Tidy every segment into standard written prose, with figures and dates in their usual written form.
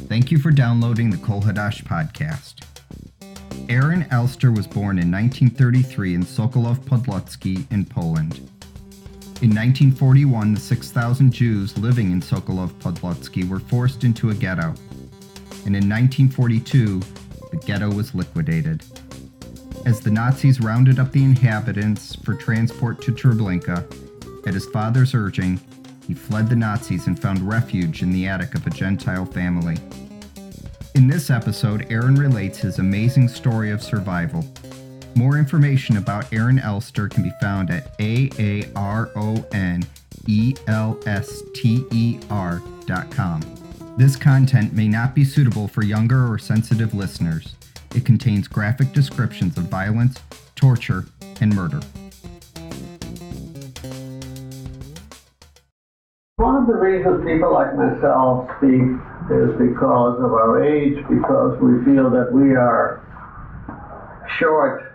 Thank you for downloading the Kol Hadash podcast. Aaron Elster was born in 1933 in Sokolov Podlocki in Poland. In 1941, the 6,000 Jews living in Sokolov Podlocki were forced into a ghetto, and in 1942, the ghetto was liquidated. As the Nazis rounded up the inhabitants for transport to Treblinka, at his father's urging, he fled the Nazis and found refuge in the attic of a Gentile family. In this episode, Aaron relates his amazing story of survival. More information about Aaron Elster can be found at aaronelster.com. This content may not be suitable for younger or sensitive listeners. It contains graphic descriptions of violence, torture, and murder. One of the reasons people like myself speak is because of our age, because we feel that we are short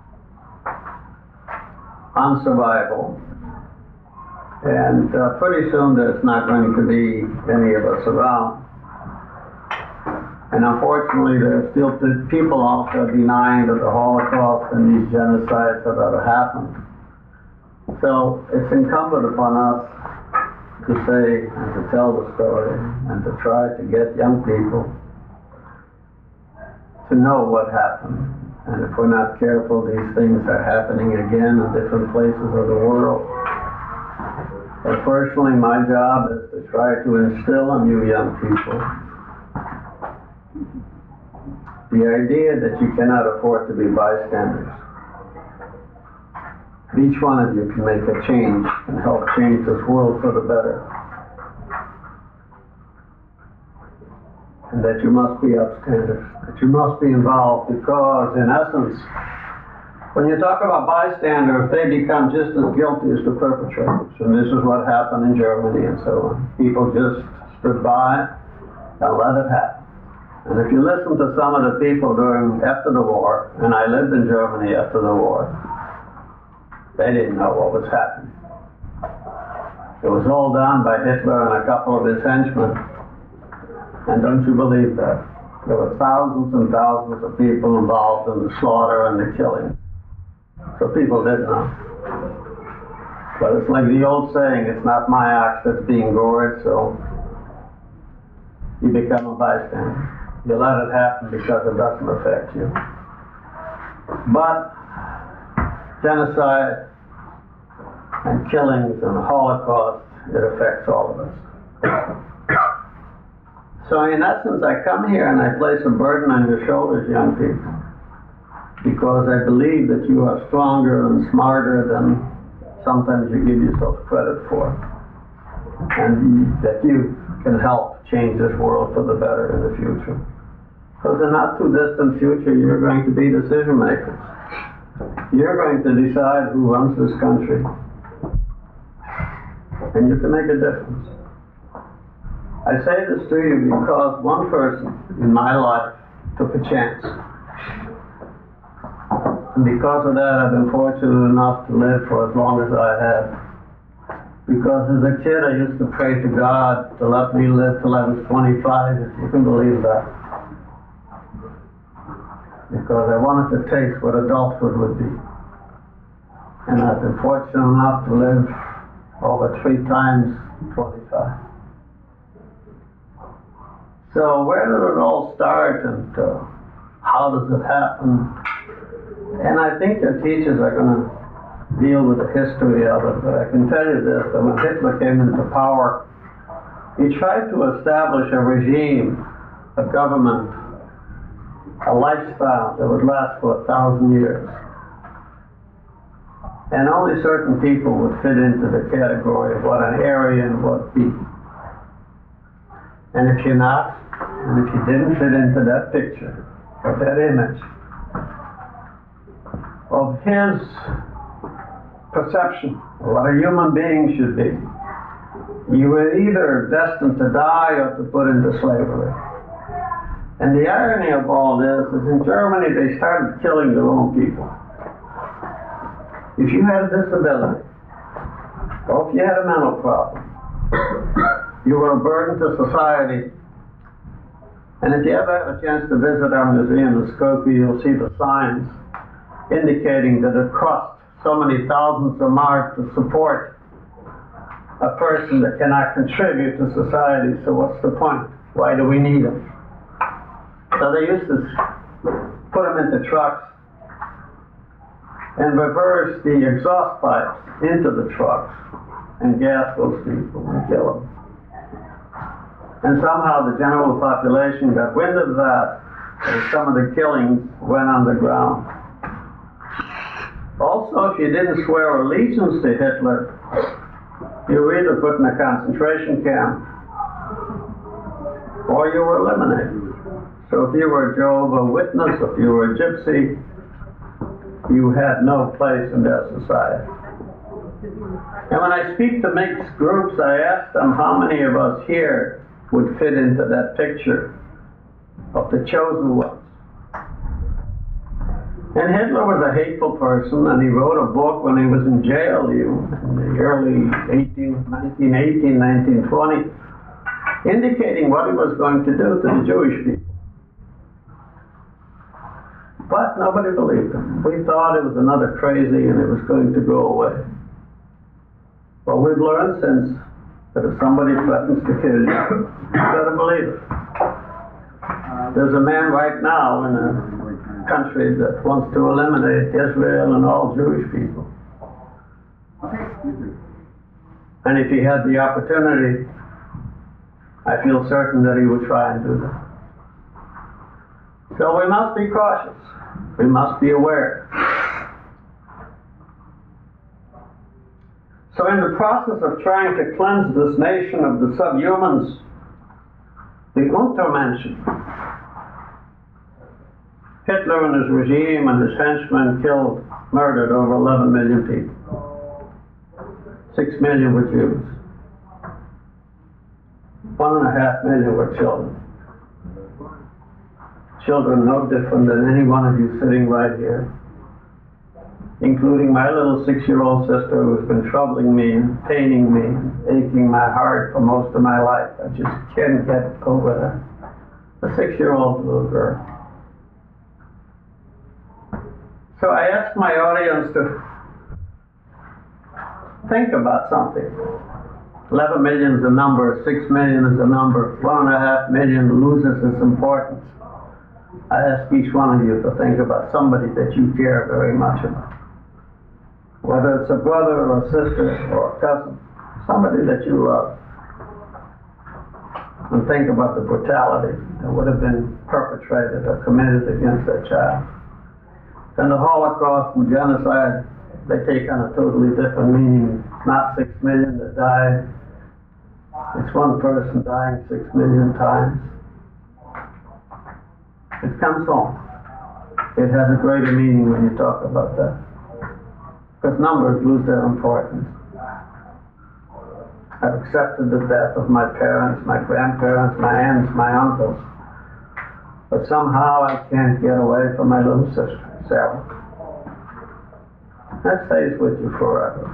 on survival. And pretty soon there's not going to be any of us around. And unfortunately, there are still people also denying that the Holocaust and these genocides have ever happened. So it's incumbent upon us to say and to tell the story and to try to get young people to know what happened. And if we're not careful, these things are happening again in different places of the world. But personally, my job is to try to instill in you young people the idea that you cannot afford to be bystanders. Each one of you can make a change and help change this world for the better. And that you must be upstanders, that you must be involved, because in essence, when you talk about bystanders, they become just as guilty as the perpetrators. And this is what happened in Germany and so on. People just stood by and let it happen. And if you listen to some of the people after the war, and I lived in Germany after the war, they didn't know what was happening. It was all done by Hitler and a couple of his henchmen. And don't you believe that? There were thousands and thousands of people involved in the slaughter and the killing. So people didn't know. But it's like the old saying, it's not my ox that's being gored, so you become a bystander. You let it happen because it doesn't affect you. But genocide and killings and the Holocaust, it affects all of us. So in essence, I come here and I place a burden on your shoulders, young people, because I believe that you are stronger and smarter than sometimes you give yourself credit for, and that you can help change this world for the better in the future. Because in not too distant future, you're going to be decision makers. You're going to decide who runs this country. And you can make a difference. I say this to you because one person in my life took a chance. And because of that, I've been fortunate enough to live for as long as I have. Because as a kid, I used to pray to God to let me live till I was 25, if you can believe that. Because I wanted to taste what adulthood would be. And I've been fortunate enough to live over 3 times 25. So where did it all start and how does it happen? And I think your teachers are going to deal with the history of it, but I can tell you this, that when Hitler came into power, he tried to establish a regime, a government, a lifestyle that would last for 1,000 years. And only certain people would fit into the category of what an Aryan would be. And if you're not, and if you didn't fit into that picture, or that image, of his perception of what a human being should be, you were either destined to die or to put into slavery. And the irony of all this is in Germany they started killing their own people. If you had a disability, or if you had a mental problem, you were a burden to society, And if you ever have a chance to visit our museum in Skokie, you'll see the signs indicating that it costs so many thousands of marks to support a person that cannot contribute to society, so what's the point? Why do we need them? So they used to put them into trucks and reverse the exhaust pipes into the trucks and gas those people and kill them. And somehow the general population got wind of that, and some of the killings went underground. Also, if you didn't swear allegiance to Hitler, you were either put in a concentration camp or you were eliminated. So if you were a Jehovah's Witness, if you were a gypsy, you had no place in their society. And when I speak to mixed groups, I ask them how many of us here would fit into that picture of the chosen ones. And Hitler was a hateful person, and he wrote a book when he was in jail in the early 1918, 1920, indicating what he was going to do to the Jewish people. But nobody believed him. We thought it was another crazy and it was going to go away. But we've learned since that if somebody threatens to kill you, you better believe it. There's a man right now in a country that wants to eliminate Israel and all Jewish people. And if he had the opportunity, I feel certain that he would try and do that. So we must be cautious. We must be aware. So in the process of trying to cleanse this nation of the subhumans, the Untermenschen, Hitler and his regime and his henchmen murdered over 11 million people. 6 million were Jews. 1.5 million were children. Children no different than any one of you sitting right here, including my little 6-year-old sister who's been troubling me and paining me and aching my heart for most of my life. I just can't get over that. A 6-year-old little girl. So I asked my audience to think about something. 11 million is a number, 6 million is a number, 1.5 million loses its importance. I ask each one of you to think about somebody that you care very much about. Whether it's a brother or a sister or a cousin, somebody that you love. And think about the brutality that would have been perpetrated or committed against that child. And the Holocaust and genocide, they take on a totally different meaning. It's not 6 million that died. It's one person dying 6 million times. It comes home. It has a greater meaning when you talk about that. Because numbers lose their importance. I've accepted the death of my parents, my grandparents, my aunts, my uncles. But somehow I can't get away from my little sister, Sarah. That stays with you forever.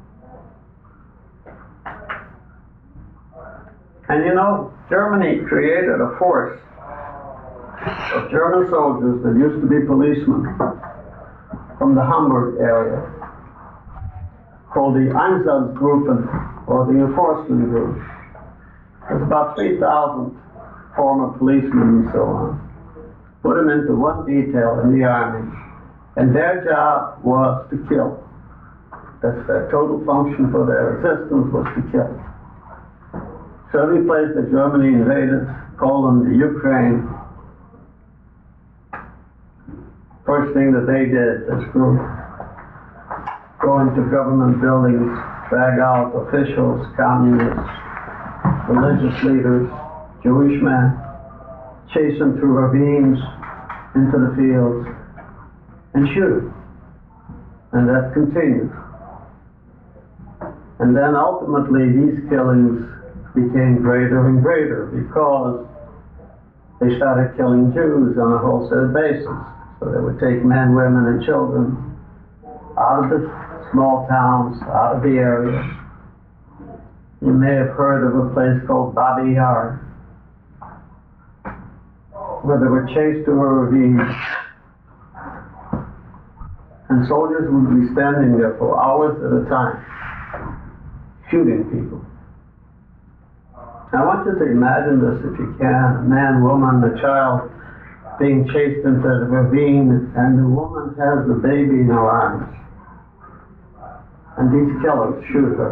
And you know, Germany created a force of German soldiers that used to be policemen from the Hamburg area, called the Einsatzgruppen, or the Enforcement Group. There's about 3,000 former policemen and so on. Put them into one detail in the army, and their job was to kill. That's their total function for their existence, was to kill. So every place that Germany invaded, Poland, the Ukraine, first thing that they did, this group, go into government buildings, drag out officials, communists, religious leaders, Jewish men, chase them through ravines, into the fields, and shoot them. And that continued. And then ultimately these killings became greater and greater because they started killing Jews on a wholesale basis. So they would take men, women, and children out of the small towns, out of the areas. You may have heard of a place called Babi Yar. where they were chased to a ravine. And soldiers would be standing there for hours at a time, shooting people. I want you to imagine this if you can. A man, woman, a child being chased into the ravine, and the woman has the baby in her arms. And these killers shoot her.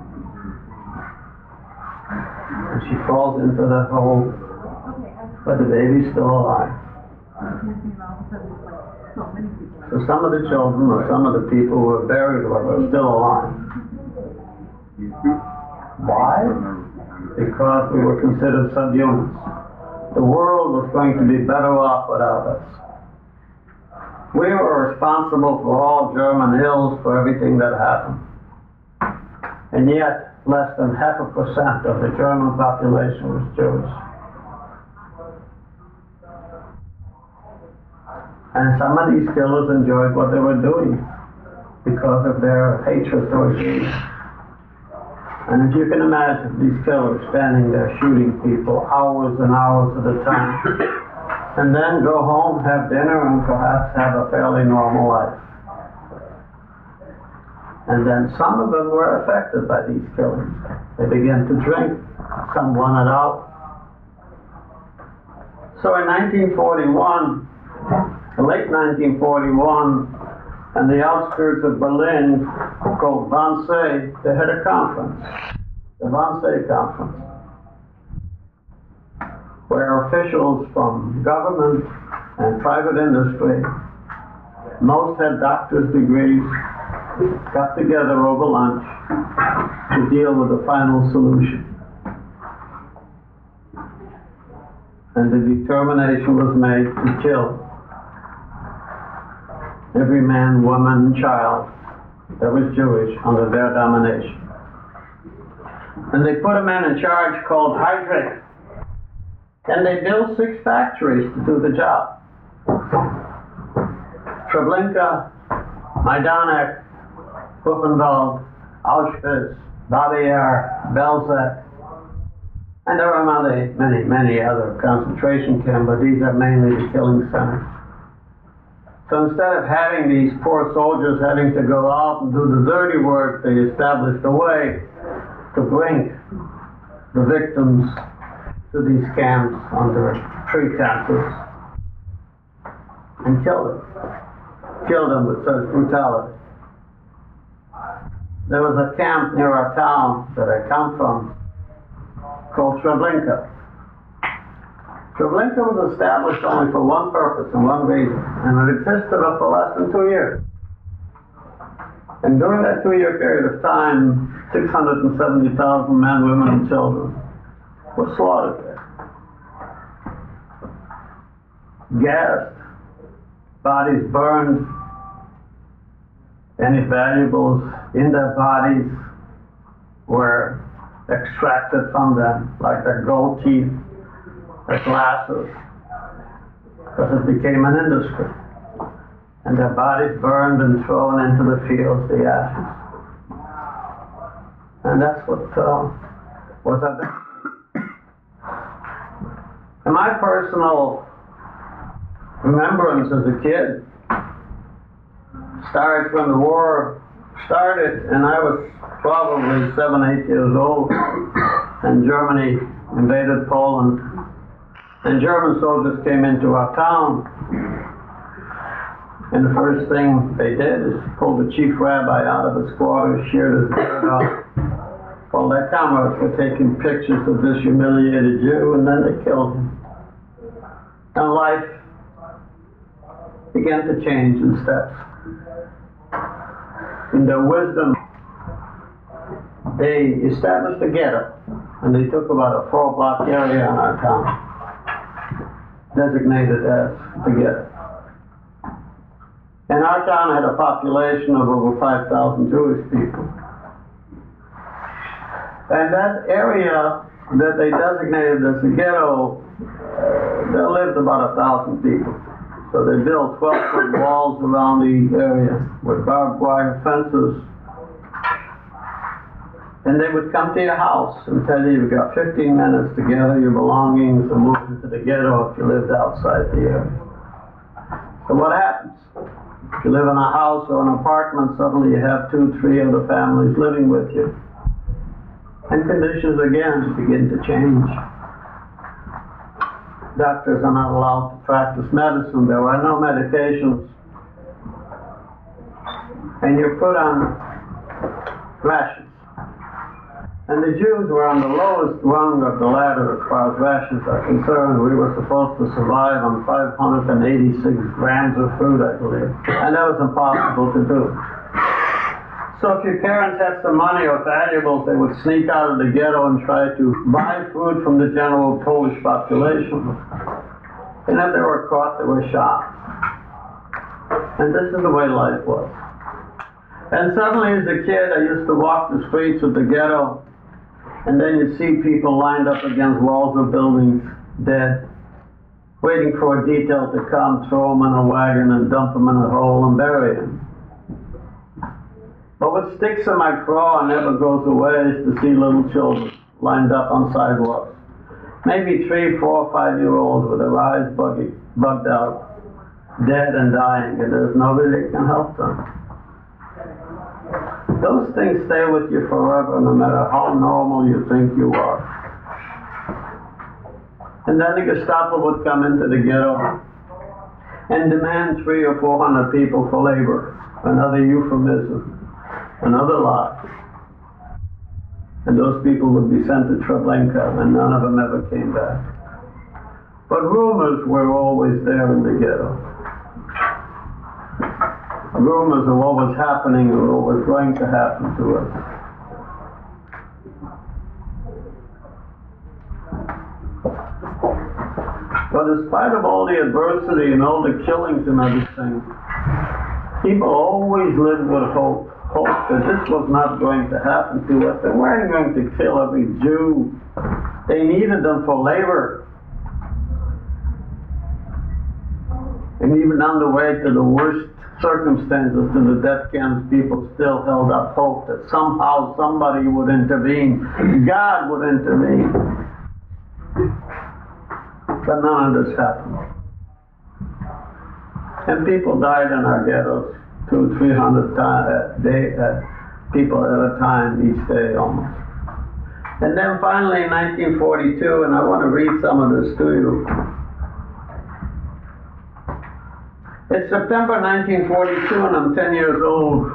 And she falls into the hole, but the baby's still alive. So some of the children or some of the people who were buried with her are still alive. Why? Because we were considered subhumans. The world was going to be better off without us. We were responsible for all German ills, for everything that happened. And yet, less than 0.5% of the German population was Jewish. And some of these killers enjoyed what they were doing because of their hatred towards Jews. And if you can imagine these killers standing there shooting people hours and hours at a time, and then go home, have dinner, and perhaps have a fairly normal life. And then some of them were affected by these killings. They began to drink, some wanted out. So in 1941, late 1941, on the outskirts of Berlin, called Wannsee, they had a conference, the Wannsee Conference, where officials from government and private industry, most had doctor's degrees, got together over lunch to deal with the final solution. And the determination was made to kill every man, woman, and child that was Jewish under their domination. And they put a man in charge called Heydrich. And they built 6 factories to do the job. Treblinka, Majdanek, Buchenwald, Auschwitz, Babi Yar, Belzec, and there are many other concentration camps, but these are mainly the killing centers. So instead of having these poor soldiers having to go out and do the dirty work, they established a way to bring the victims to these camps under pretenses and kill them with such brutality. There was a camp near our town that I come from called Treblinka. Treblinka was established only for one purpose and one reason, and it existed for less than 2 years. And during that 2-year period of time, 670,000 men, women, and children were slaughtered there. Gassed, bodies burned, any valuables in their bodies were extracted from them, like their gold teeth, their glasses, because it became an industry. And their bodies burned and thrown into the fields, the ashes. And that's what was at the... And my personal remembrance as a kid starts when the war started, and I was probably 7, 8 years old, and Germany invaded Poland, and German soldiers came into our town, and the first thing they did is pull the chief rabbi out of his quarters, sheared his beard off, while their comrades were taking pictures of this humiliated Jew, and then they killed him. And life began to change in steps. In their wisdom, they established a ghetto, and they took about a 4-block area in our town, designated as the ghetto. And our town had a population of over 5,000 Jewish people. And that area that they designated as the ghetto, there lived about 1,000 people. So they built 12-foot walls around the area with barbed wire fences. And they would come to your house and tell you you've got 15 minutes to gather your belongings and move into the ghetto if you lived outside the area. So what happens? If you live in a house or an apartment, suddenly you have 2, 3 other families living with you. And conditions again begin to change. Doctors are not allowed to practice medicine. There are no medications. And you're put on rations. And the Jews were on the lowest rung of the ladder as far as rations are concerned. We were supposed to survive on 586 grams of food, I believe. And that was impossible to do. So if your parents had some money or valuables, they would sneak out of the ghetto and try to buy food from the general Polish population. And if they were caught, they were shot. And this is the way life was. And suddenly as a kid, I used to walk the streets of the ghetto, and then you see people lined up against walls of buildings, dead, waiting for a detail to come, throw them in a wagon and dump them in a hole and bury them. But what sticks in my craw and never goes away is to see little children lined up on sidewalks. Maybe 3, 4, 5-year-olds with their eyes bugged out, dead and dying, and there's nobody that can help them. Those things stay with you forever, no matter how normal you think you are. And then the Gestapo would come into the ghetto and demand 300 or 400 people for labor. Another euphemism, another lie. And those people would be sent to Treblinka, and none of them ever came back. But rumors were always there in the ghetto. Rumors of what was happening and what was going to happen to us. But in spite of all the adversity and all the killings and everything, people always lived with hope that this was not going to happen to us. They weren't going to kill every Jew. They needed them for labor. And even on the way to the worst circumstances, to the death camps, people still held up hope that somehow somebody would intervene, God would intervene. But none of this happened. And people died in our ghettos, 200-300 people at a time each day almost. And then finally in 1942, and I want to read some of this to you. It's September 1942 and I'm 10 years old.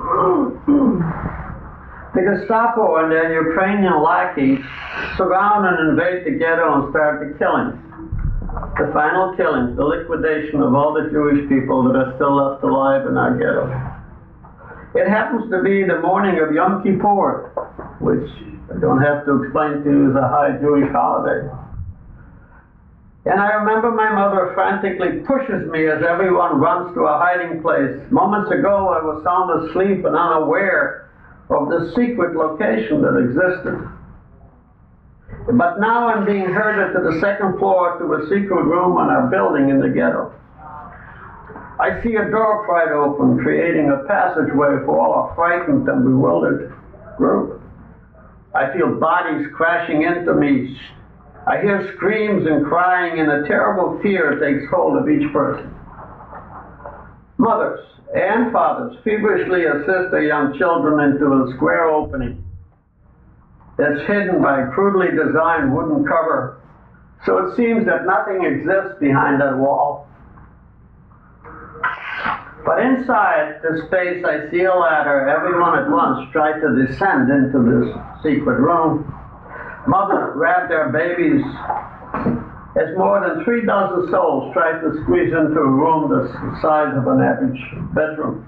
The Gestapo and their Ukrainian lackeys surround and invade the ghetto and start the killings. The final killings, the liquidation of all the Jewish people that are still left alive in our ghetto. It happens to be the morning of Yom Kippur, which I don't have to explain to you is a high Jewish holiday. And I remember my mother frantically pushes me as everyone runs to a hiding place. Moments ago, I was sound asleep and unaware of the secret location that existed. But now I'm being herded to the second floor to a secret room in our building in the ghetto. I see a door pried open, creating a passageway for all a frightened and bewildered group. I feel bodies crashing into me. I hear screams and crying, and a terrible fear takes hold of each person. Mothers and fathers feverishly assist their young children into a square opening that's hidden by a crudely designed wooden cover, so it seems that nothing exists behind that wall. But inside the space, I see a ladder. Everyone at once tries to descend into this secret room. Mothers grab their babies as more than 36 souls try to squeeze into a room the size of an average bedroom.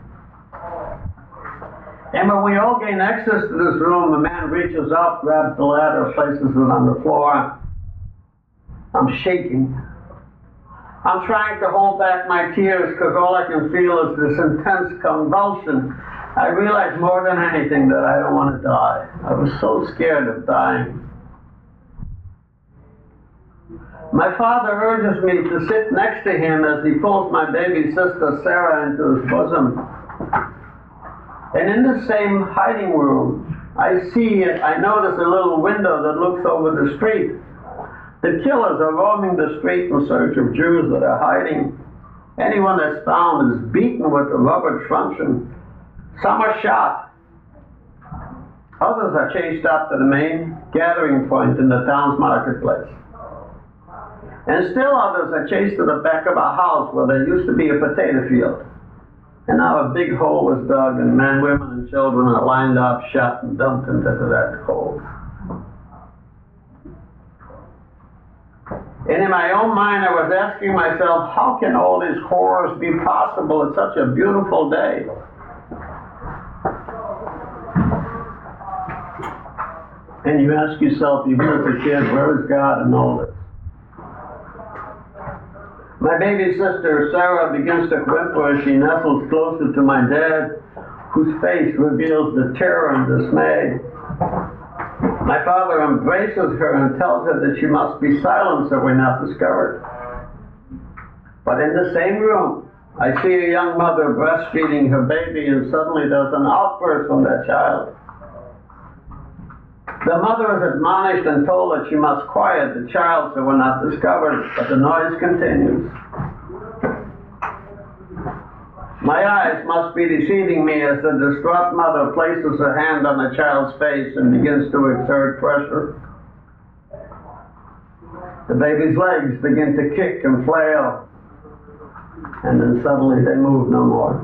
And when we all gain access to this room, a man reaches up, grabs the ladder, places it on the floor. I'm shaking. I'm trying to hold back my tears because all I can feel is this intense convulsion. I realize more than anything that I don't want to die. I was so scared of dying. My father urges me to sit next to him as he pulls my baby sister Sarah into his bosom. And in the same hiding room, I notice a little window that looks over the street. The killers are roaming the street in search of Jews that are hiding. Anyone that's found is beaten with a rubber truncheon. Some are shot. Others are chased up to the main gathering point in the town's marketplace. And still others are chased to the back of a house where there used to be a potato field. And now a big hole was dug, and men, women, and children are lined up, shot, and dumped into that hole. And in my own mind, I was asking myself, how can all these horrors be possible at such a beautiful day? And you ask yourself, even as a kid, where is God in all this? My baby sister, Sarah, begins to whimper as she nestles closer to my dad, whose face reveals the terror and dismay. My father embraces her and tells her that she must be silent so we're not discovered. But in the same room, I see a young mother breastfeeding her baby, and suddenly there's an outburst from that child. The mother is admonished and told that she must quiet the child so we're not discovered, but the noise continues. My eyes must be deceiving me as the distraught mother places her hand on the child's face and begins to exert pressure. The baby's legs begin to kick and flail, and then suddenly they move no more.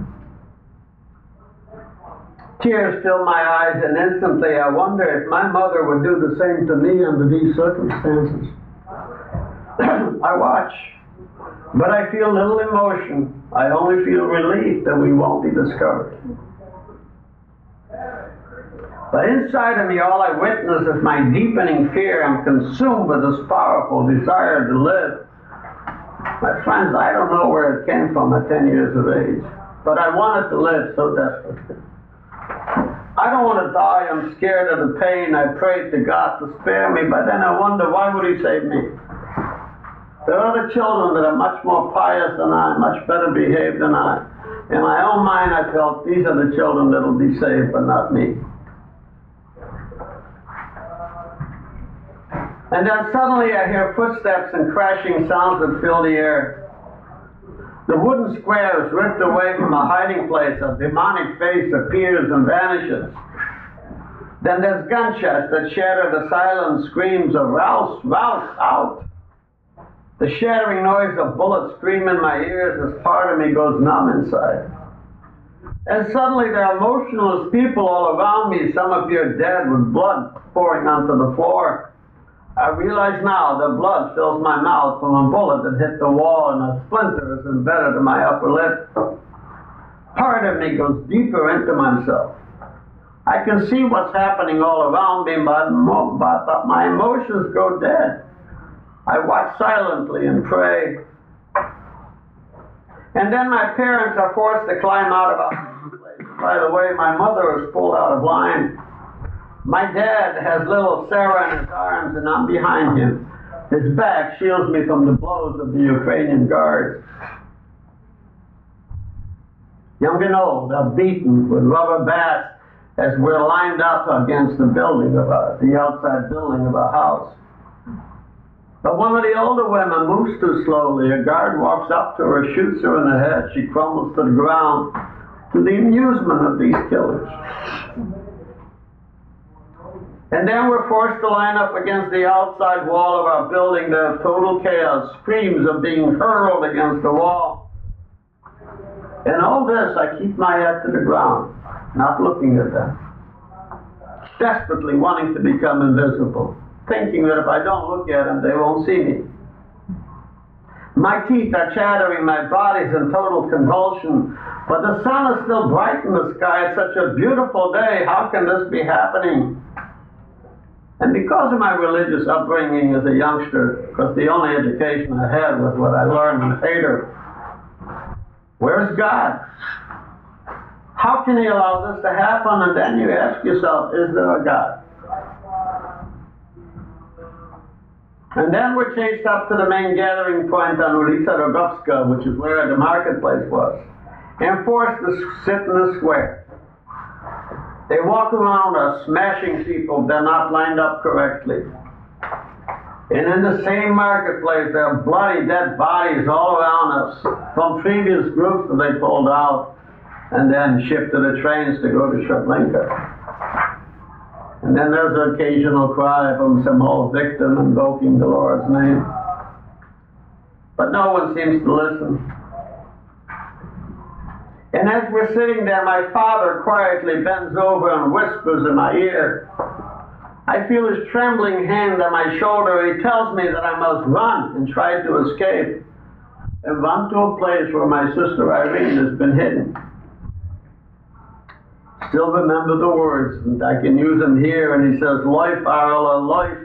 Tears fill my eyes, and instantly I wonder if my mother would do the same to me under these circumstances. I watch, but I feel little emotion. I only feel relief that we won't be discovered. But inside of me, all I witness is my deepening fear. I'm consumed with this powerful desire to live. My friends, I don't know where it came from at 10 years of age, but I wanted to live so desperately. I don't want to die. I'm scared of the pain. I prayed to God to spare me, but then I wonder, why would He save me? There are other children that are much more pious than I, much better behaved than I. In my own mind, I felt these are the children that will be saved, but not me. And then suddenly I hear footsteps and crashing sounds that fill the air. The wooden square is ripped away from a hiding place. A demonic face appears and vanishes. Then there's gunshots that shatter the silent screams of "Rouse, rouse, out!" The shattering noise of bullets scream in my ears as part of me goes numb inside. And suddenly there are motionless people all around me. Some appear dead with blood pouring onto the floor. I realize now that blood fills my mouth from a bullet that hit the wall, and a splinter is embedded in my upper lip. Part of me goes deeper into myself. I can see what's happening all around me, but my emotions go dead. I watch silently and pray. And then my parents are forced to climb out of a place. By the way, my mother is pulled out of line. My dad has little Sarah in his arms, and I'm behind him. His back shields me from the blows of the Ukrainian guards. Young and old are beaten with rubber bats as we're lined up against the outside building of a house. But one of the older women moves too slowly. A guard walks up to her, shoots her in the head. She crumbles to the ground, to the amusement of these killers. And then we're forced to line up against the outside wall of our building. There's total chaos. Screams of being hurled against the wall. In all this, I keep my head to the ground, not looking at them. Desperately wanting to become invisible, thinking that if I don't look at them, they won't see me. My teeth are chattering, my body's in total convulsion, but the sun is still bright in the sky. It's such a beautiful day. How can this be happening? And because of my religious upbringing as a youngster, because the only education I had was what I learned in Heder, where's God? How can He allow this to happen? And then you ask yourself, is there a God? And then we're chased up to the main gathering point on Ulica Rogovska, which is where the marketplace was, and forced to sit in the square. They walk around us smashing people if they're not lined up correctly. And in the same marketplace, there are bloody dead bodies all around us from previous groups that they pulled out and then shipped to the trains to go to Treblinka. And then there's an occasional cry from some old victim invoking the Lord's name. But no one seems to listen. And as we're sitting there, my father quietly bends over and whispers in my ear. I feel his trembling hand on my shoulder. He tells me that I must run and try to escape and run to a place where my sister Irene has been hidden. Still remember the words, and I can use them here, and he says, "Life, Arla, life."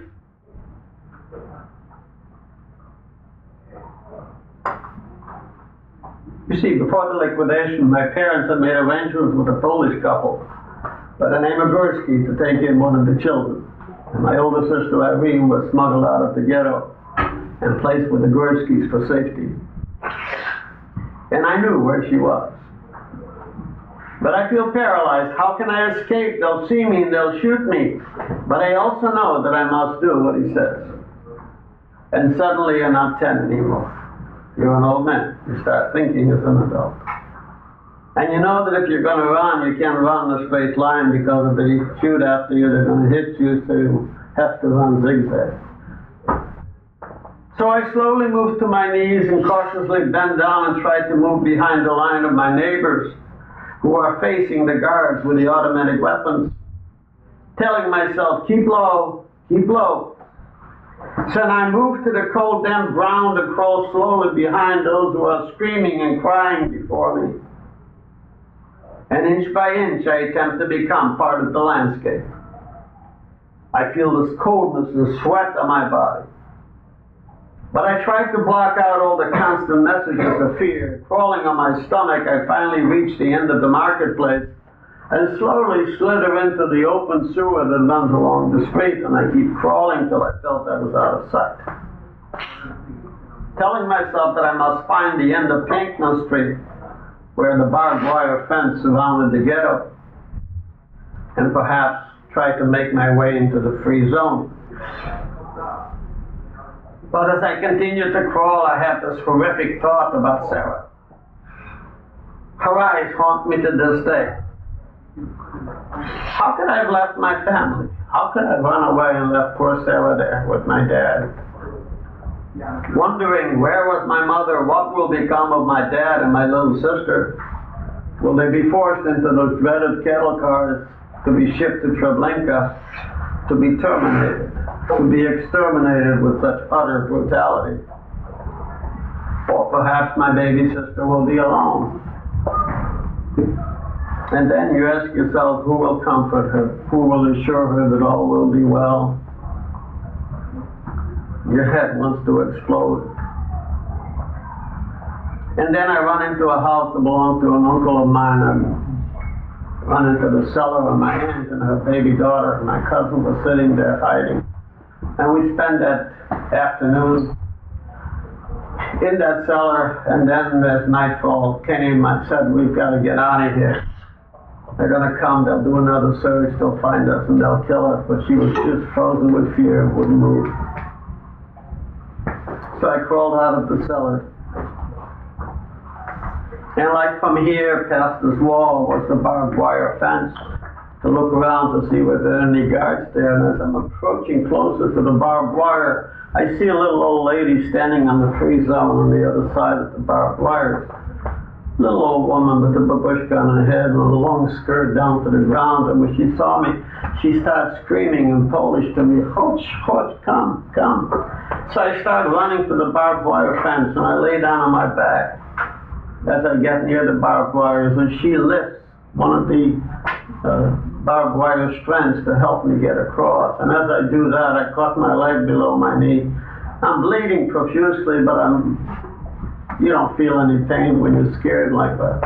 You see, before the liquidation, my parents had made arrangements with a Polish couple by the name of Gursky to take in one of the children. And my older sister Irene was smuggled out of the ghetto and placed with the Gurskys for safety. And I knew where she was. But I feel paralyzed. How can I escape? They'll see me and they'll shoot me. But I also know that I must do what he says. And suddenly you're not 10 anymore. You're an old man. You start thinking as an adult. And you know that if you're going to run, you can't run in a straight line, because if they shoot after you, they're going to hit you, so you have to run zigzag. So I slowly moved to my knees and cautiously bent down and tried to move behind the line of my neighbors who are facing the guards with the automatic weapons, telling myself, keep low, keep low. So I moved to the cold damp ground to crawl slowly behind those who are screaming and crying before me. And inch by inch I attempt to become part of the landscape. I feel this coldness and sweat on my body. But I tried to block out all the constant messages of fear. Crawling on my stomach, I finally reached the end of the marketplace and slowly slither into the open sewer that runs along the street, and I keep crawling till I felt I was out of sight. Telling myself that I must find the end of Pinkman Street, where the barbed wire fence surrounded the ghetto, and perhaps try to make my way into the free zone. But as I continued to crawl, I had this horrific thought about Sarah. Her eyes haunt me to this day. How could I have left my family? How could I run away and left poor Sarah there with my dad? Wondering, where was my mother? What will become of my dad and my little sister? Will they be forced into those dreaded cattle cars to be shipped to Treblinka, to be terminated, to be exterminated with such utter brutality? Or perhaps my baby sister will be alone. And then you ask yourself, who will comfort her? Who will assure her that all will be well? Your head wants to explode. And then I run into a house that belonged to an uncle of mine. I run into the cellar of my aunt and her baby daughter. And my cousin was sitting there hiding. And we spent that afternoon in that cellar. And then as nightfall came, I said, we've got to get out of here. They're going to come, they'll do another search, they'll find us, and they'll kill us. But she was just frozen with fear and wouldn't move. So I crawled out of the cellar. And like from here, past this wall, was the barbed wire fence, to look around to see whether there are any guards there. And as I'm approaching closer to the barbed wire, I see a little old lady standing on the free zone on the other side of the barbed wires. Little old woman with a babushka on her head and a long skirt down to the ground. And when she saw me, she started screaming in Polish to me, "Chodź, chodź, come, come." So I started running to the barbed wire fence, and I lay down on my back as I get near the barbed wires, and she lifts one of the barbed wire strands to help me get across. And as I do that, I caught my leg below my knee. I'm bleeding profusely, but you don't feel any pain when you're scared like that.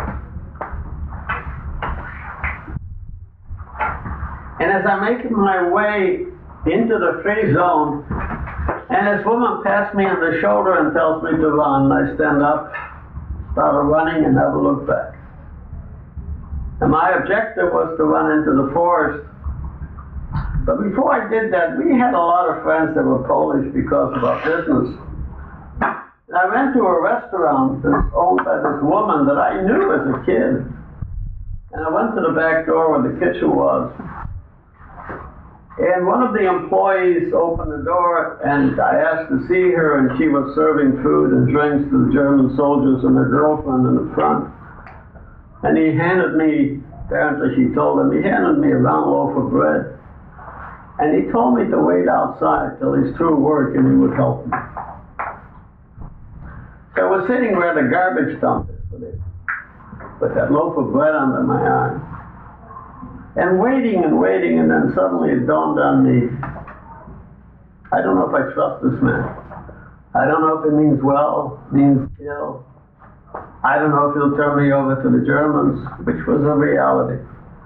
And as I'm making my way into the free zone, and this woman passed me on the shoulder and tells me to run, I stand up, started running, and never looked back. And my objective was to run into the forest. But before I did that, we had a lot of friends that were Polish because of our business. And I went to a restaurant that's owned by this woman that I knew as a kid. And I went to the back door where the kitchen was. And one of the employees opened the door, and I asked to see her, and she was serving food and drinks to the German soldiers and their girlfriend in the front. And he handed me, apparently she told him, he handed me a round loaf of bread. And he told me to wait outside till he's through work and he would help me. So I was sitting where the garbage dump is with that loaf of bread under my arm. And waiting, and then suddenly it dawned on me, I don't know if I trust this man. I don't know if it means well, means ill. I don't know if he'll turn me over to the Germans, which was a reality.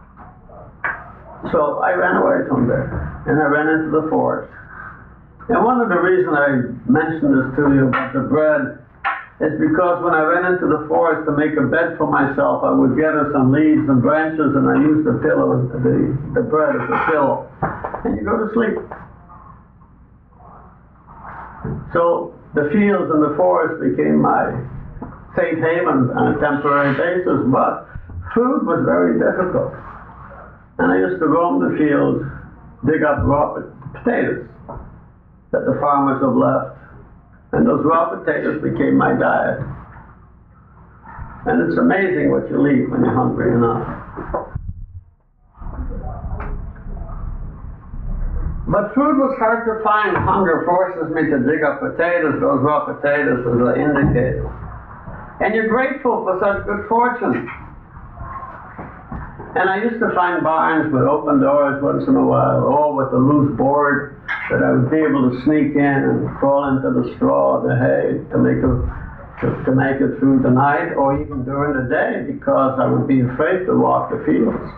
So I ran away from there, and I ran into the forest. And one of the reasons I mentioned this to you about the bread is because when I ran into the forest to make a bed for myself, I would gather some leaves and branches, and I used the pillow, the bread as a pillow, and you go to sleep. So the fields and the forest became my safe haven on a temporary basis, but food was very difficult. And I used to roam the fields, dig up raw potatoes that the farmers have left. And those raw potatoes became my diet. And it's amazing what you'll eat when you're hungry enough. But food was hard to find. Hunger forces me to dig up potatoes, those raw potatoes, as I indicated. And you're grateful for such good fortune. And I used to find barns with open doors once in a while, or with a loose board that I would be able to sneak in and crawl into the straw, the hay, to make it through the night, or even during the day, because I would be afraid to walk the fields.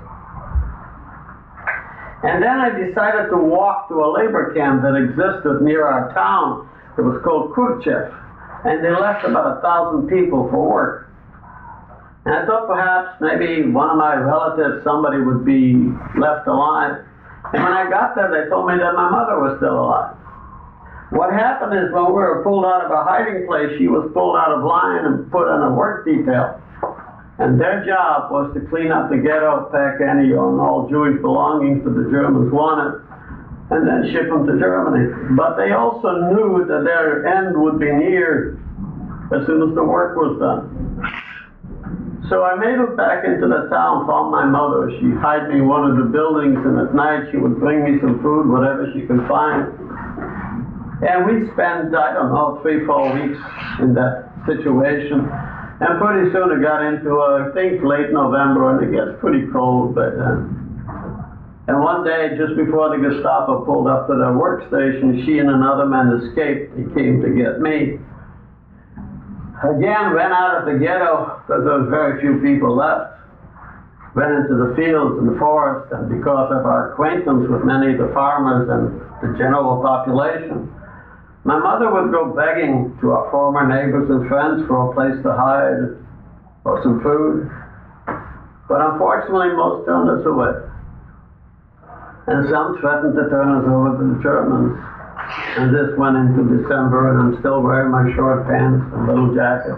And then I decided to walk to a labor camp that existed near our town. It was called Khrushchev, and they left about 1,000 people for work. And I thought perhaps maybe one of my relatives, somebody would be left alive. And when I got there, they told me that my mother was still alive. What happened is when we were pulled out of a hiding place, she was pulled out of line and put on a work detail. And their job was to clean up the ghetto, pack any and all Jewish belongings that the Germans wanted, and then ship them to Germany. But they also knew that their end would be near as soon as the work was done. So I made it back into the town, found my mother. She'd hide me in one of the buildings, and at night she would bring me some food, whatever she could find. And we spent, 3-4 weeks in that situation. And pretty soon it got into, I think, late November, and it gets pretty cold by then. And one day, just before the Gestapo pulled up to their workstation, she and another man escaped. They came to get me. Again, ran out of the ghetto because there was very few people left. Went into the fields and the forest, and because of our acquaintance with many of the farmers and the general population, my mother would go begging to our former neighbors and friends for a place to hide or some food. But unfortunately, most turned us away. And some threatened to turn us over to the Germans. And this went into December, and I'm still wearing my short pants and little jacket.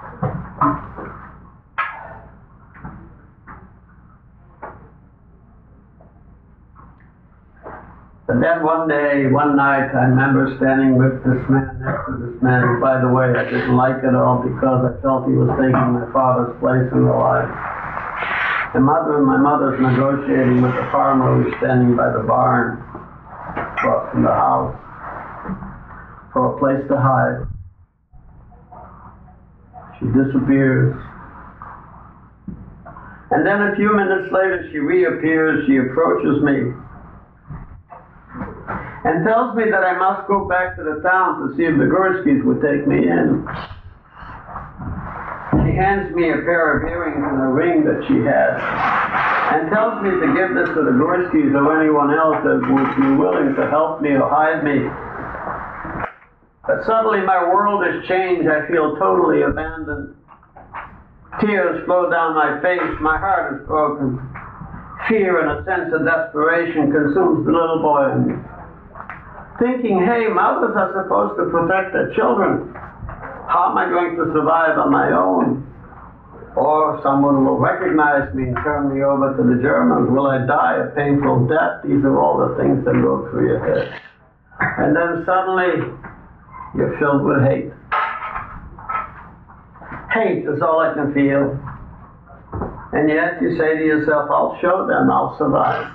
But then one night, I remember standing with this man, next to this man, who, by the way, I didn't like at all because I felt he was taking my father's place in the life. And my mother's negotiating with the farmer who's standing by the barn across from the house for a place to hide. She disappears. And then a few minutes later, she reappears, she approaches me, and tells me that I must go back to the town to see if the Gurskys would take me in. She hands me a pair of earrings and a ring that she had, and tells me to give this to the Gurskys or anyone else that would be willing to help me or hide me. But suddenly my world has changed. I feel totally abandoned. Tears flow down my face. My heart is broken. Fear and a sense of desperation consumes the little boy in me. Thinking, hey, mothers are supposed to protect their children. How am I going to survive on my own? Or someone will recognize me and turn me over to the Germans. Will I die a painful death? These are all the things that go through your head. And then suddenly, you're filled with hate. Hate is all I can feel. And yet you say to yourself, I'll show them, I'll survive.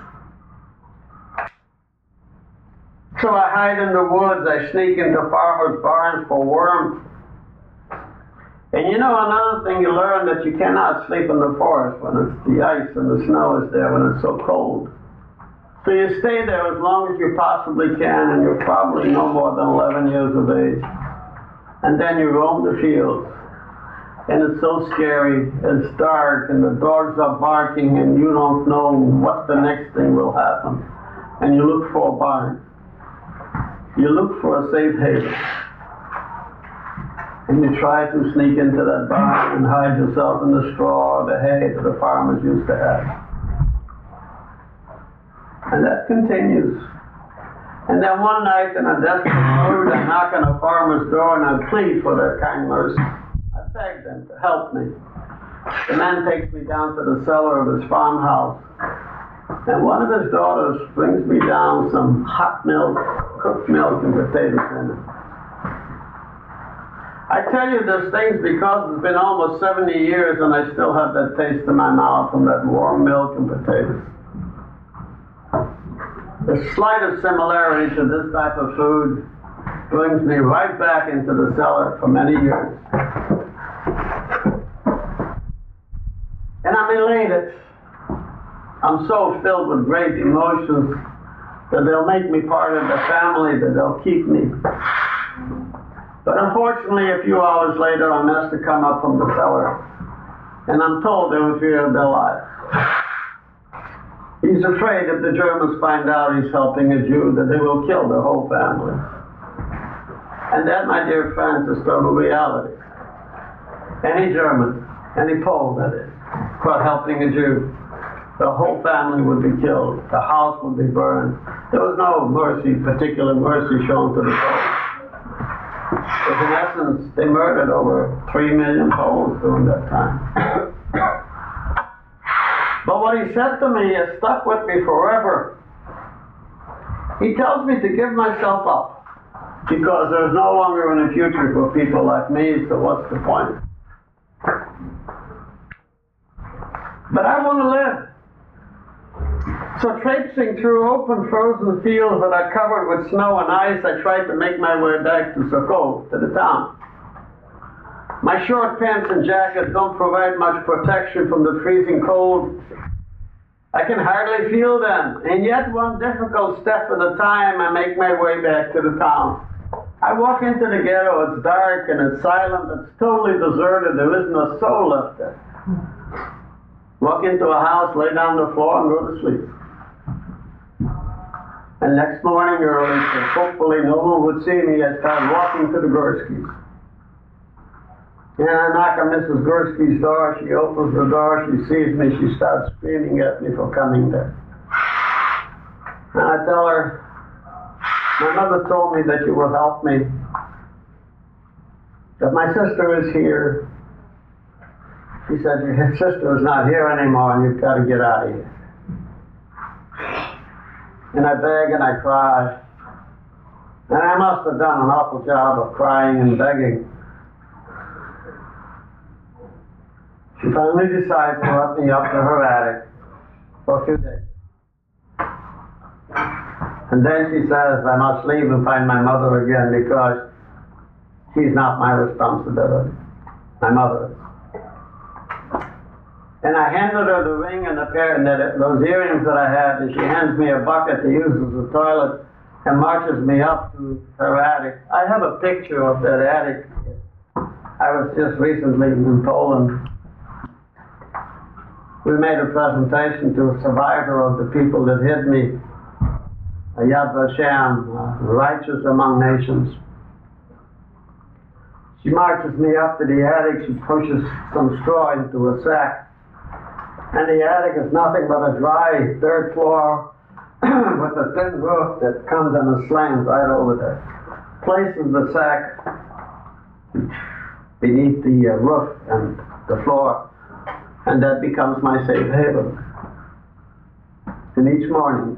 So I hide in the woods, I sneak into farmers' barns for warmth. And you know, another thing you learn, that you cannot sleep in the forest when it's the ice and the snow is there, when it's so cold. So you stay there as long as you possibly can, and you're probably no more than 11 years of age. And then you roam the fields. And it's so scary, it's dark, and the dogs are barking, and you don't know what the next thing will happen. And you look for a barn. You look for a safe haven. And you try to sneak into that barn and hide yourself in the straw or the hay that the farmers used to have. And that continues. And then one night, in a desperate mood, I knock on a farmer's door and I plead for their kind mercy. I beg them to help me. The man takes me down to the cellar of his farmhouse, and one of his daughters brings me down some hot milk, cooked milk and potatoes in it. I tell you these things because it's been almost 70 years and I still have that taste in my mouth from that warm milk and potatoes. The slightest similarity to this type of food brings me right back into the cellar for many years. And I'm elated. I'm so filled with great emotions that they'll make me part of the family, that they'll keep me. But unfortunately, a few hours later, I'm asked to come up from the cellar, and I'm told they're in fear of their lives. He's afraid if the Germans find out he's helping a Jew, that they will kill their whole family. And that, my dear friends, is total reality. Any German, any Pole, that is, caught helping a Jew, the whole family would be killed. The house would be burned. There was no mercy, particular mercy shown to the Poles. But in essence, they murdered over 3 million Poles during that time. But what he said to me has stuck with me forever. He tells me to give myself up, because there's no longer any future for people like me, so what's the point? But I want to live. So traipsing through open frozen fields that are covered with snow and ice, I tried to make my way back to Sokol, to the town. My short pants and jacket don't provide much protection from the freezing cold. I can hardly feel them, and yet one difficult step at a time, I make my way back to the town. I walk into the ghetto. It's dark and it's silent. It's totally deserted. There isn't a soul left there. Walk into a house, lay down on the floor, and go to sleep. And next morning early, so hopefully no one would see me, I start walking to the Gursky's. And I knock on Mrs. Gursky's door. She opens the door. She sees me. She starts screaming at me for coming there. And I tell her, my mother told me that you will help me, that my sister is here. She said, your sister is not here anymore and you've got to get out of here. And I beg and I cry. And I must have done an awful job of crying and begging. She finally decides to let me up to her attic for a few days. And then she says I must leave and find my mother again because she's not my responsibility. My mother is. And I handed her the ring and the pair and those earrings that I had, and she hands me a bucket to use as a toilet and marches me up to her attic. I have a picture of that attic. I was just recently in Poland. We made a presentation to a survivor of the people that hid me, Yad Vashem, righteous among nations. She marches me up to the attic. She pushes some straw into a sack. And the attic is nothing but a dry dirt floor with a thin roof that comes in a slant right over there. Places the sack beneath the roof and the floor, and that becomes my safe haven. And each morning,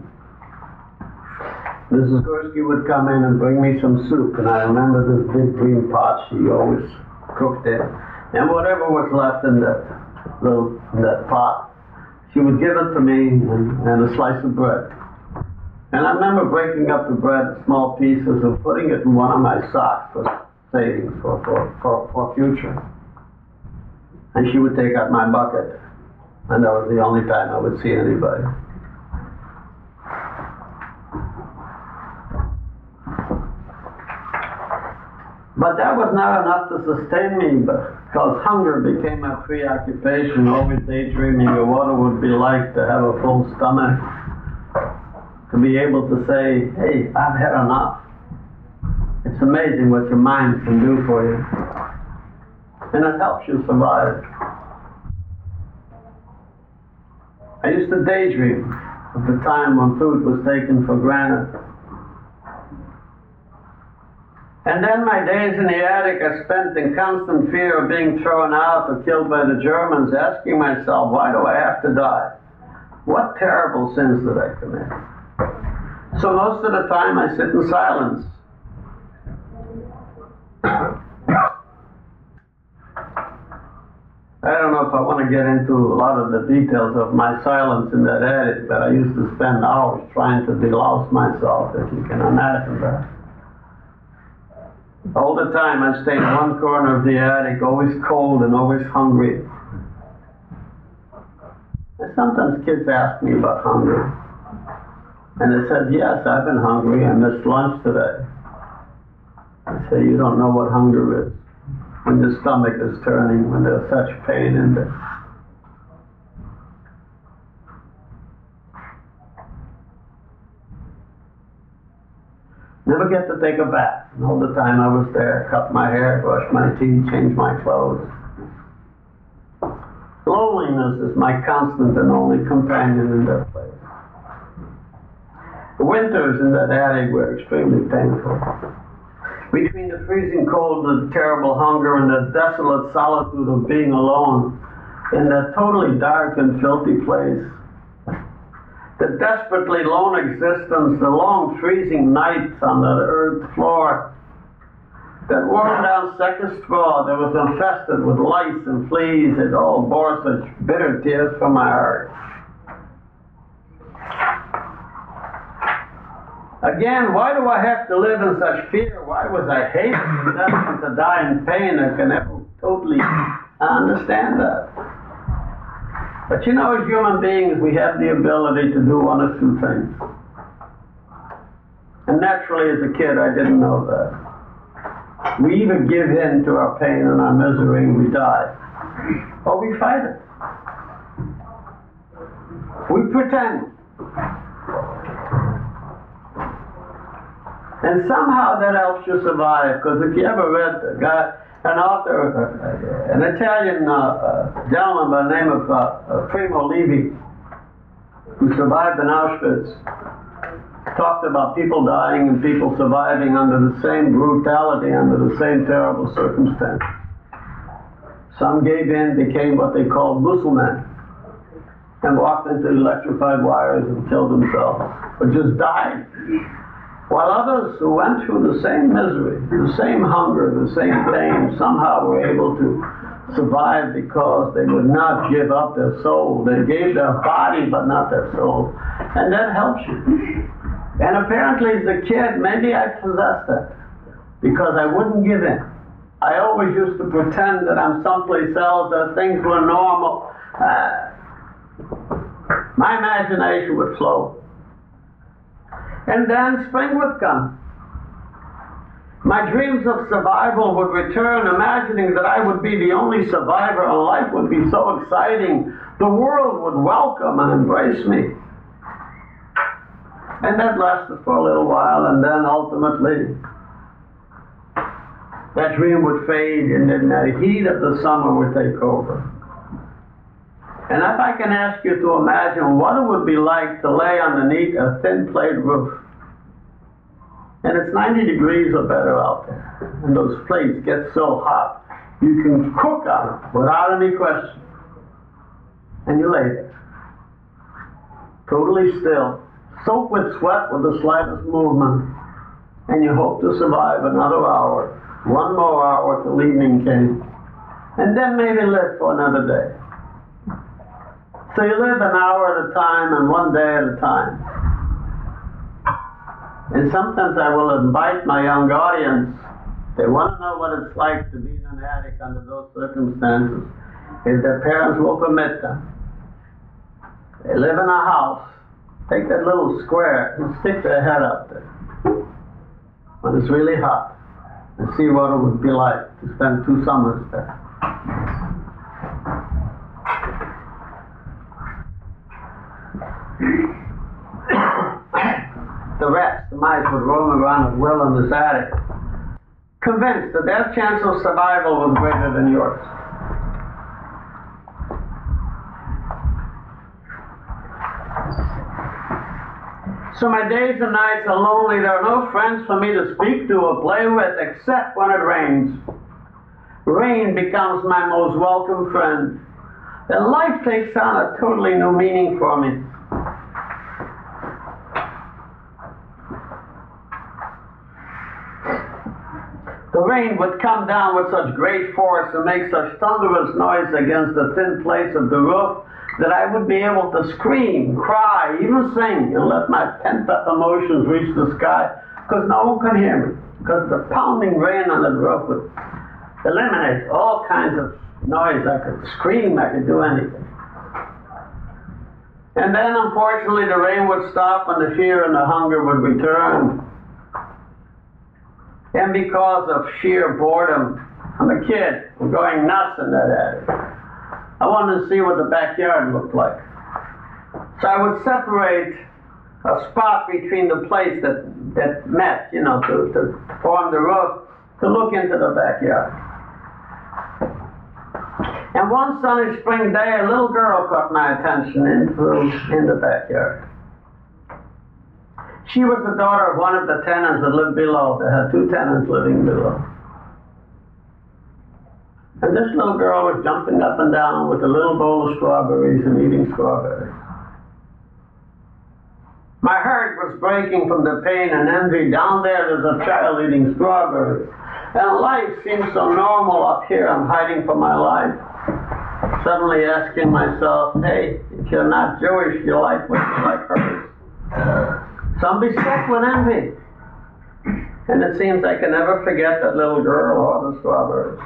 Mrs. Gursky would come in and bring me some soup, and I remember this big green pot she always cooked in, and whatever was left in that pot, she would give it to me and a slice of bread. And I remember breaking up the bread in small pieces and putting it in one of my socks for savings for future. And she would take out my bucket, and that was the only time I would see anybody. But that was not enough to sustain me, because hunger became a preoccupation, always daydreaming of what it would be like to have a full stomach, to be able to say, hey, I've had enough. It's amazing what your mind can do for you. And it helps you survive. I used to daydream of the time when food was taken for granted. And then my days in the attic I spent in constant fear of being thrown out or killed by the Germans, asking myself, why do I have to die? What terrible sins did I commit? So most of the time I sit in silence. I don't know if I want to get into a lot of the details of my silence in that attic, but I used to spend hours trying to delouse myself, if you can imagine that. All the time I stayed in one corner of the attic, always cold and always hungry. And sometimes kids ask me about hunger. And I said, yes, I've been hungry. I missed lunch today. I say, you don't know what hunger is. When your stomach is turning, when there's such pain in there. Never get to take a bath. And all the time I was there, cut my hair, brush my teeth, change my clothes. Loneliness is my constant and only companion in that place. The winters in that attic were extremely painful. Between the freezing cold, the terrible hunger, and the desolate solitude of being alone in that totally dark and filthy place, the desperately lone existence, the long freezing nights on the earth floor, that worn down sack of straw that was infested with lice and fleas, it all bore such bitter tears from my heart. Again, why do I have to live in such fear? Why was I hated and destined to die in pain? I can never totally understand that. But you know, as human beings, we have the ability to do one of two things. And naturally, as a kid, I didn't know that. We either give in to our pain and our misery and we die, or we fight it. We pretend. And somehow that helps you survive, because if you ever read an author, an Italian gentleman by the name of Primo Levi, who survived in Auschwitz, talked about people dying and people surviving under the same brutality, under the same terrible circumstance. Some gave in, became what they called Musselmen, and walked into electrified wires and killed themselves, or just died. While others who went through the same misery, the same hunger, the same pain, somehow were able to survive because they would not give up their soul. They gave their body, but not their soul. And that helps you. And apparently as a kid, maybe I possessed that, because I wouldn't give in. I always used to pretend that I'm someplace else, that things were normal. My imagination would flow. And then spring would come. My dreams of survival would return, imagining that I would be the only survivor and life would be so exciting. The world would welcome and embrace me. And that lasted for a little while, and then ultimately that dream would fade, and then the heat of the summer would take over. And if I can ask you to imagine what it would be like to lay underneath a thin plate roof, and it's 90 degrees or better out there, and those plates get so hot, you can cook on them without any question. And you lay there, totally still, soaked with sweat with the slightest movement, and you hope to survive another hour, one more hour till evening came, and then maybe live for another day. So you live an hour at a time and one day at a time. And sometimes I will invite my young audience, they want to know what it's like to be in an attic under those circumstances, if their parents will permit them. They live in a house, take that little square and stick their head up there when it's really hot, and see what it would be like to spend 2 summers there. The rats, the mice, would roam around at will in this attic, convinced that their chance of survival was greater than yours. So my days and nights are lonely. There are no friends for me to speak to or play with except when it rains. Rain becomes my most welcome friend. And life takes on a totally new meaning for me. The rain would come down with such great force and make such thunderous noise against the thin plates of the roof that I would be able to scream, cry, even sing, and let my pent-up emotions reach the sky, because no one could hear me, because the pounding rain on the roof would eliminate all kinds of noise. I could scream, I could do anything. And then, unfortunately, the rain would stop and the fear and the hunger would return. And because of sheer boredom, I'm a kid, I'm going nuts in that attic. I wanted to see what the backyard looked like. So I would separate a spot between the plates that met, to form the roof, to look into the backyard. And one sunny spring day, a little girl caught my attention in the backyard. She was the daughter of one of the tenants that lived below. They had 2 tenants living below. And this little girl was jumping up and down with a little bowl of strawberries and eating strawberries. My heart was breaking from the pain and envy. Down there's a child eating strawberries. And life seemed so normal up here. I'm hiding from my life. Suddenly asking myself, hey, if you're not Jewish, your life would be like hers. Some be sick with envy. And it seems I can never forget that little girl or the strawberries.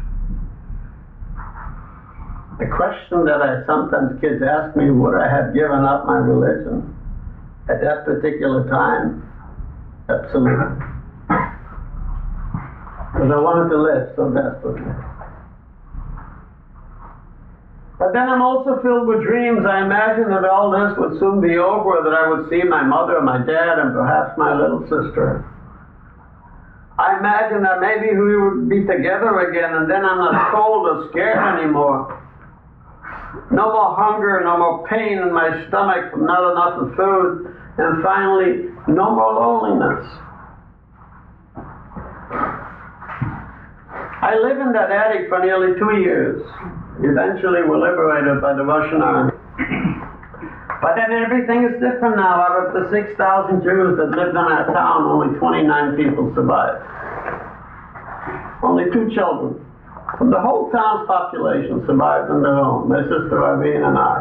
The question that sometimes kids ask me, would I have given up my religion at that particular time? Absolutely. Because I wanted to live so desperately. But then I'm also filled with dreams. I imagine that all this would soon be over, that I would see my mother, my dad, and perhaps my little sister. I imagine that maybe we would be together again, and then I'm not cold or scared anymore. No more hunger, no more pain in my stomach from not enough of food, and finally, no more loneliness. I lived in that attic for nearly 2 years. Eventually were liberated by the Russian army. But then everything is different now. Out of the 6,000 Jews that lived in our town, only 29 people survived. Only 2 children from the whole town's population survived on their own. My sister Irene and I.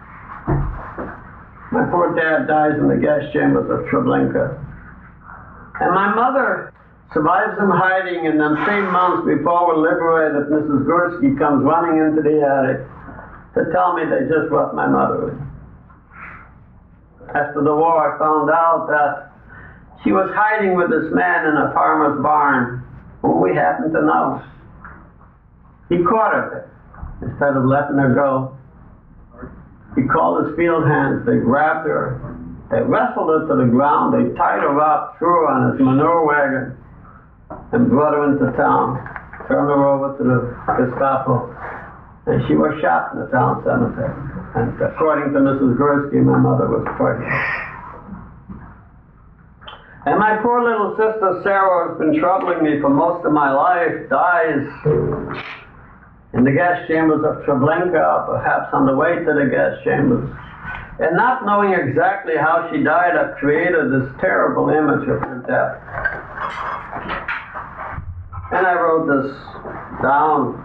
My poor dad dies in the gas chambers of Treblinka. And my mother survives in hiding, and then 3 months before we're liberated, Mrs. Gursky comes running into the attic to tell me they just brought my mother in. After the war, I found out that she was hiding with this man in a farmer's barn, whom we happened to know. He caught her there, instead of letting her go. He called his field hands, they grabbed her, they wrestled her to the ground, they tied her up, threw her on his manure wagon, and brought her into town, turned her over to the Gestapo, and she was shot in the town cemetery. And according to Mrs. Gursky, my mother was pregnant. And my poor little sister Sarah, who's been troubling me for most of my life, dies in the gas chambers of Treblinka, perhaps on the way to the gas chambers. And not knowing exactly how she died, I've created this terrible image of her death. And I wrote this down.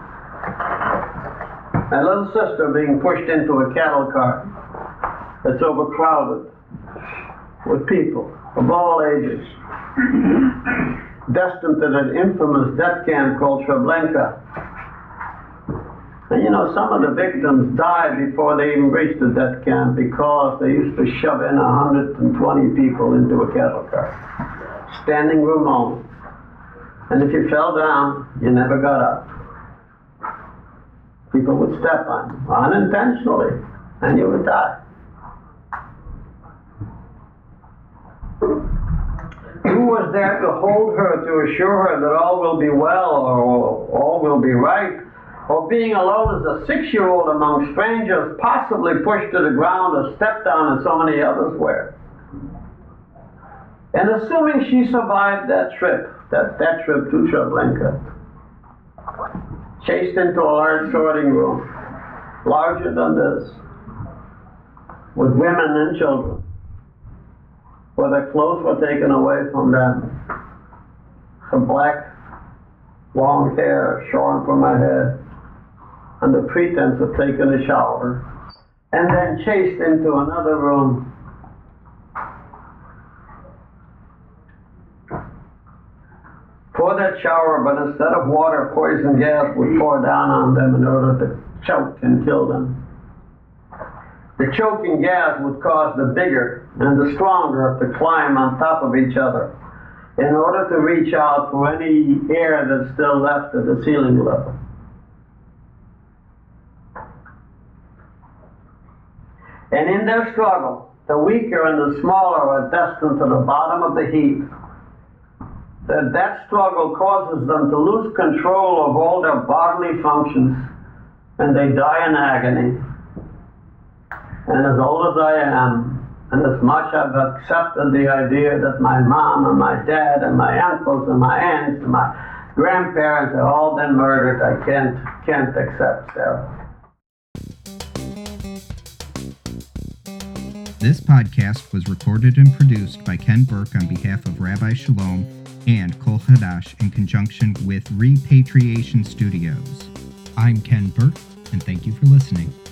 My little sister being pushed into a cattle cart that's overcrowded with people of all ages, destined to that infamous death camp called Treblinka. And you know, some of the victims died before they even reached the death camp because they used to shove in 120 people into a cattle cart, standing room only. And if you fell down, you never got up. People would step on you unintentionally, and you would die. Who was there to hold her, to assure her that all will be well or all will be right? Or being alone as a 6-year-old among strangers, possibly pushed to the ground or stepped on as so many others were. And assuming she survived that trip to Treblinka, chased into a large sorting room, larger than this, with women and children, where their clothes were taken away from them, her black, long hair shorn from her head, under pretense of taking a shower, and then chased into another room. For that shower, but instead of water, poison gas would pour down on them in order to choke and kill them. The choking gas would cause the bigger and the stronger to climb on top of each other in order to reach out for any air that's still left at the ceiling level. And in their struggle, the weaker and the smaller are destined to the bottom of the heap. That struggle causes them to lose control of all their bodily functions, and they die in agony. And as old as I am, and as much I've accepted the idea that my mom and my dad and my uncles and my aunts and my grandparents have all been murdered, I can't accept Sarah. This podcast was recorded and produced by Ken Burke on behalf of Rabbi Shalom and Kol Hadash in conjunction with Repatriation Studios. I'm Ken Burke, and thank you for listening.